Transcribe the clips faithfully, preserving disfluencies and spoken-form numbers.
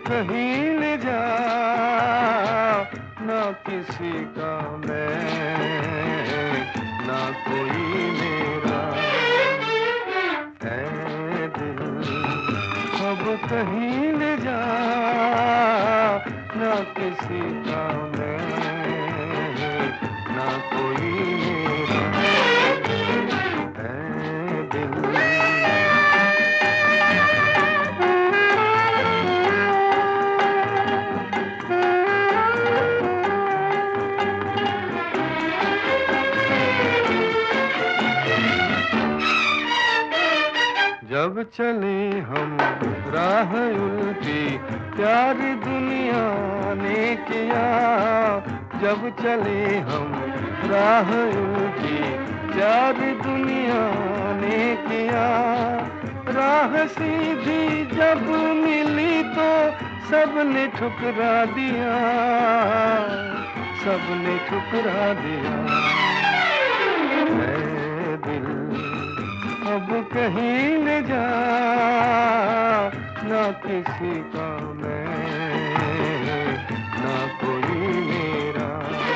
कहीं ले जा, ना किसी का मैं, ना कोई मेरा। ऐ दिल अब कहीं ले जा, ना किसी का मैं, ना कोई मेरा। ऐ दिल जब चले हम राह उल्टी, प्यार दुनिया ने किया। जब चले हम राह उल्टी, प्यार दुनिया ने किया। राह सीधी जब मिली तो सबने ठुकरा दिया, सबने ठुकरा दिया। ऐ दिल अब कहीं ले जा, ना किसी का मैं, ना कोई मेरा।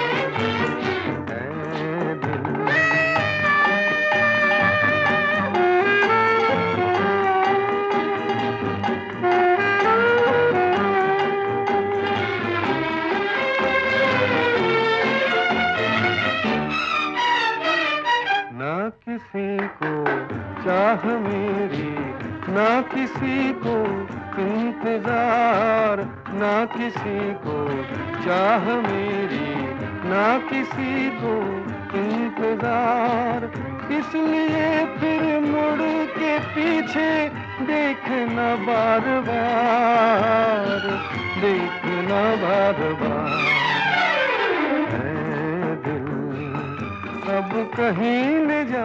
ऐ दिल ना किसी को चाह मेरी, ना किसी को इंतजार। ना किसी को चाह मेरी, ना किसी को इंतजार। इसलिए फिर मुड़ के पीछे देखना बार बार, देखना बार बार। ऐ दिल अब कहीं ले जा,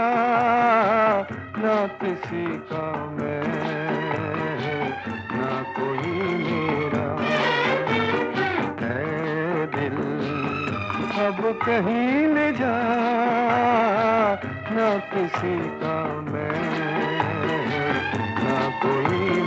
ना किसी का मैं, ना कोई मेरा। ऐ दिल अब कहीं ले जा, ना किसी का मैं, ना कोई